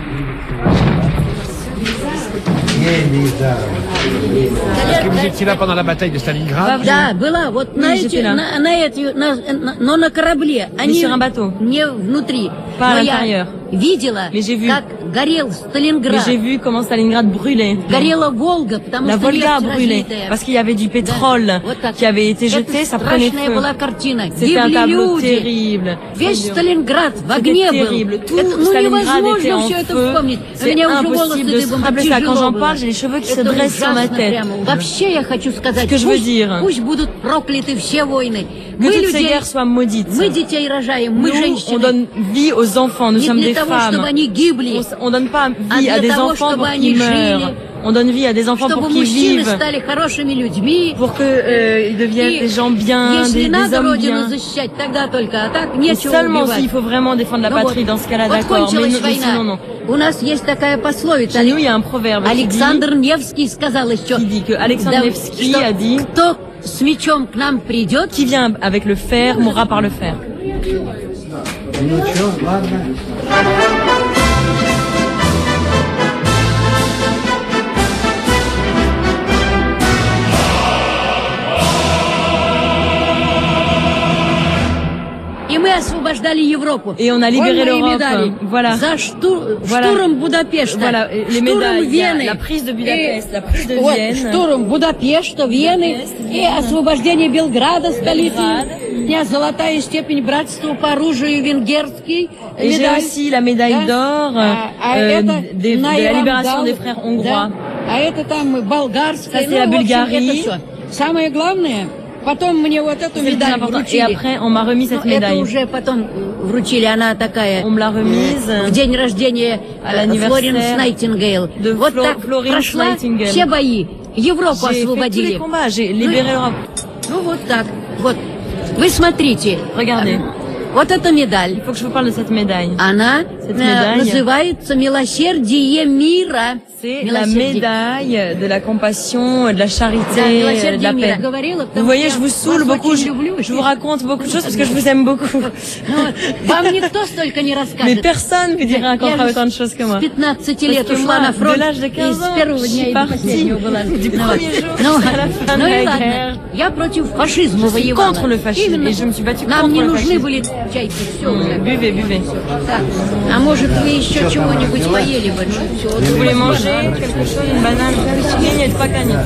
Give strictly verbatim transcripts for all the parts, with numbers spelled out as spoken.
Est-ce que vous étiez là pendant la bataille de Stalingrad? Да, была. Вот на Oui, эти, j'étais là. на, на эти, на, на- но на корабле. Они sur un bateau. не внутри. Pas à Но l'intérieur. я видела, Mais j'ai vu. как горел Mais Сталинград. j'ai vu comment Stalingrad brûlait. Горела Волга, потому La что Volga нефть brûlait разлитая. parce qu'il y avait du pétrole Да, вот так. qui avait été jeté, Это ça prenait страшная feu. была картина. C'était un Гибли tableau люди. terrible. Весь C'était Сталинград в огне был. terrible. Tout Это, ну, Stalingrad était невозможно en все это feu. вспомнить. У C'est меня уже волосы impossible de se дыбом, rappeler ça. Quand тяжело j'en было. parle, j'ai les cheveux qui se Это dressent sur ma ужасно tête. прямо. Вообще я хочу сказать, que je veux пусть, dire. пусть будут прокляты все войны. Que Мы toutes ces людей, guerres soient maudites. мы детей рожаем, мы Nous, on женщины. donne vie aux enfants, nous Не sommes для des того, femmes. чтобы они гибли, On, on donne pas vie а à для des того, enfants чтобы pour они qu'ils meurent. жили, On donne vie à des enfants чтобы pour qu'ils мужчины vivent, стали хорошими людьми. pour qu'ils euh, deviennent И des gens bien, если des, des надо hommes родину bien. защищать, тогда только, а так Et нечего seulement убивать. s'il faut vraiment défendre la Ну patrie вот. dans ce cas-là, Вот d'accord. Mais, кончилась nous- mais sinon, война. non. У нас есть такая пословица. Chez nous, il y a un proverbe qui dit, Александр Невский сказал еще, qui dit que Alexandre да, Nevsky что a dit, кто с мечом к нам придет, qui vient avec le fer mourra par le fer. Ну что, ладно. и мы освобождали Европу. Et on a libéré Вон мои l'Europe. медали. Voilà. За штур- Voilà. штурм Будапешта, Voilà, les штурм médailles, il y a Вены, la prise de Budapest, и- la prise de вот, Vienne. штурм Будапешта, Вены и освобождение Белграда, столицы. Белград. У меня золотая степень братства по оружию венгерский. Et j'ai медаль. aussi la médaille Да. d'or А- а euh, это des- de на la libération Ирамдал, des frères hongrois. да. А это там болгарская. Ça, c'est la в общем, Bulgarie. это всё. Самое главное, потом мне вот эту C'est le plus медаль important. вручили. Et après, on m'a remis cette Ну, это médaille. уже потом вручили, она такая On me l'a remise в день рождения à э, l'anniversaire Флоренс Найтингейл. de Вот Flo- так Florence прошла Nightingale. все бои. Европу J'ai fait tous les освободили. combats, j'ai libéré l'Europe. Ну вот так. Вот. Вы смотрите. Regardez, Вот эта медаль. il faut que je vous parle de cette médaille. Она Cette э, médaille. называется «Милосердие мира». C'est la Милосердие. médaille de la compassion, de la Да, charité, de «Милосердие la мира» paix. говорила, Vous потому voyez, что je vous я saoule вас beaucoup, очень je, люблю. je vous raconte beaucoup de choses parce que je vous aime beaucoup. Ну вот, вам никто столько не Mais расскажет. personne ne vous dira encore Я же autant de choses que moi. с пятнадцати лет Parce que ушла moi, на фронт, de l'âge de и quinze с ans, первого je дня suis и до последнего partie была. du Ну, premier jour ну, jusqu'à la fin ну de и la ладно. guerre. Я против фашизма Je suis воевала. contre le fascisme, Именно. et je me suis battue Нам contre не le нужны fascisme. были чайки, все Hum, уже. Buvez, buvez. Так, а может вы еще чего-нибудь поели больше? Всё, вот Vous у voulez вас manger банан. quelque chose, une banane? Нет, пока нет.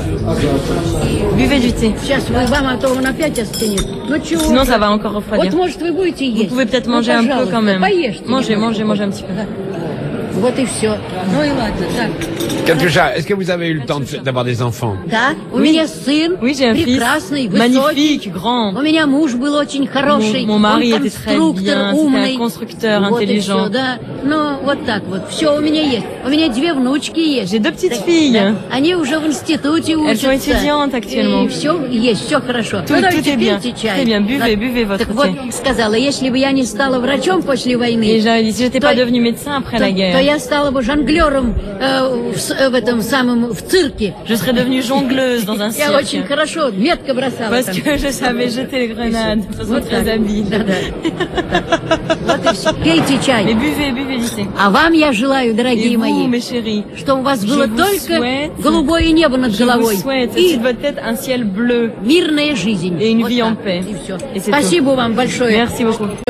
Buvez du thé. Сейчас вы вам, а то он опять остынет. Ну чего? Sinon, же? ça va encore Вот refroidir. может вы будете Vous есть. pouvez peut-être Ну, manger un peu пожалуйста, quand même. Поешьте. Mangez, немножко. mangez, mangez un petit peu. Да. Вот и все. Ну и ладно, так. Katusha, est-ce que vous avez eu le temps de- d'avoir des enfants? Да, у Oui. меня сын Oui, j'ai un fils прекрасный, высокий. magnifique, grand. У меня муж был очень хороший. Mon, mon mari он était très конструктор, bien, c'était умный. un constructeur Вот и intelligent. все, да. Ну, вот так вот. Все у меня есть. У меня две внучки есть. J'ai deux petites Так, filles. да. Они уже в институте Elles sont учатся. étudiantes actuellement. И все есть, все хорошо. Tout- Ну, давайте tout est bien. пейте чай. Très bien, buvez, Так, buvez votre Так вот, thé. сказала, если бы я не стала врачом после войны, Et j'avais dit, si j'étais pas то- devenue médecin après то, la то guerre, я стала бы жонглером э, в, с- э, в этом самом в цирке. je serais devenue jongleuse dans un Я очень cirque. хорошо, метко бросала. Parce там. que je savais jeter les grenades de façon Вот très так. habile. Да, да. Вот и все. Пейте Mais чай. buvez, buvez du thé. А вам я желаю, Et дорогие vous, мои, mes chéris, что у вас je было vous только souhaite- голубое небо над je vous головой souhaite au-dessus и de votre tête un ciel bleu мирная жизнь. et une Вот vie так. en paix. И все. Et c'est Спасибо вам большое. Merci beaucoup.